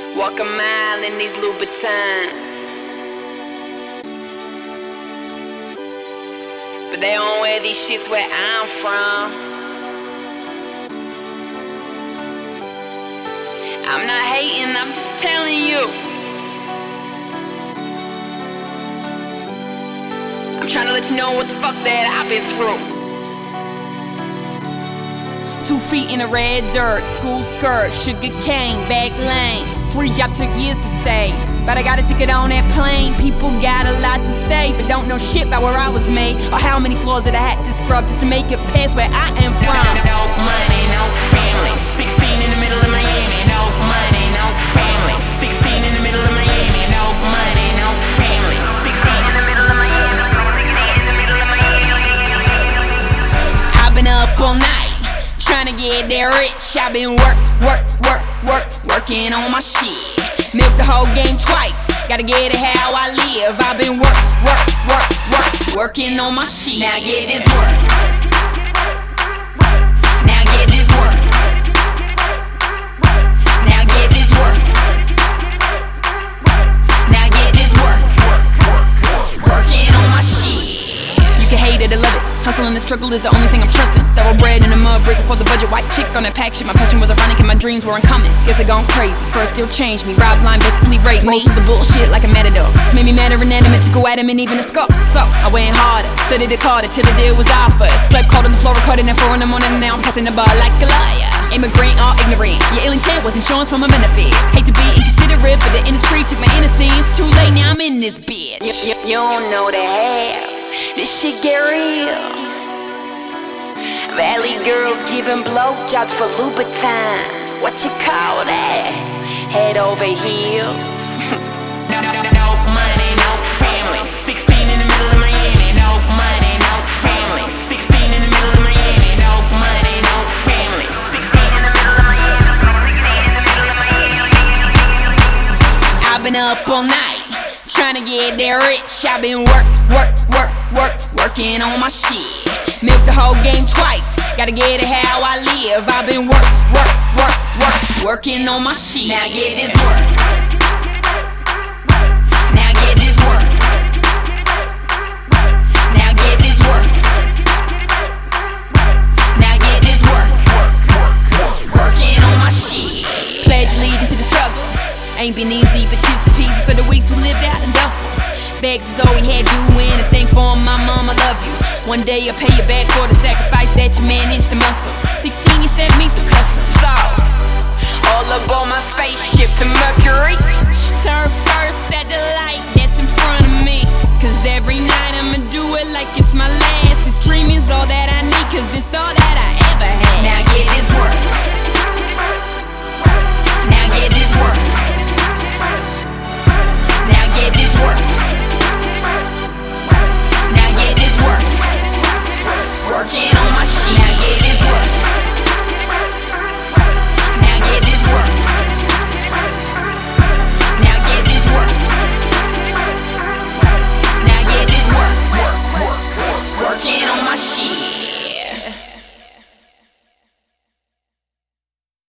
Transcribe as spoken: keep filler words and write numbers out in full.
Walk a mile in these Louboutins, but they don't wear these shits where I'm from. I'm not hating, I'm just telling you. I'm trying to let you know what the fuck that I've been through. Two feet in the red dirt, school skirt, sugar cane, back lane. Free job took years to save, but I got a ticket on that plane. People got a lot to say, but don't know shit about where I was made, or how many floors that I had to scrub just to make it past where I am from. No, no, no money, no family. Sixteen in the middle of Miami. No money, no family. Sixteen in the middle of Miami. No money, no family. Sixteen in the middle of Miami. Sixteen in the middle of Miami. I've been up all night trying to get that rich. I've been work, work, work, work, working on my shit. Milk the whole game twice, gotta get it how I live. I've been work, work, work, work, working on my shit. Now get this work. Now get this work. Now get this work. Now get this work. Working on my shit. You can hate it or love it, hustle and the struggle is the only thing I'm trusting. Throw bread in the mud, brick before the budget. White chick on that pack shit. My passion was ironic and my dreams weren't coming. Guess I gone crazy, first still changed me. Rob line basically raped me. Most of the bullshit like a matador just made me madder and animate to go at him and even a scuff. So I went harder, studied it harder till the deal was offered. Slept cold on the floor, recording at four in the morning, and now I'm passing the bar like a liar. Immigrant or ignorant, your ill intent was insurance for my benefit. Hate to be inconsiderate, but the industry took my innocence. Too late, now I'm in this bitch. You, you, you don't know the half, this shit get real. Valley girls giving blowjobs for Louboutins. What you call that? Head over heels. No, no, no, no money, no family. Sixteen in the middle of Miami. No money, no family. Sixteen in the middle of Miami. No money, no family. Sixteen in the middle of Miami. Sixteen in the middle of Miami. I've been up all night trying to get that rich. I've been work, work, work, work, working on my shit. Milk the whole game twice, gotta get it how I live. I've been work, work, work, work, working on my shit. Now get this work. Now get this work. Now get this work. Now get this work. Working on my shit. Pledge allegiance to the struggle. Ain't been easy, but cheers to peasy for the weeks we lived out in Duffel. Bags is all we had doing, and thank for my mom, I love you. One day I'll pay you back for the sacrifice that you managed to muscle. Sixteen, you sent me through customs. So, all aboard my spaceship to Mercury. Turn first at the light that's in front of me, cause every night I'ma do it like it's my last. This dream is all that I need, cause it's all that I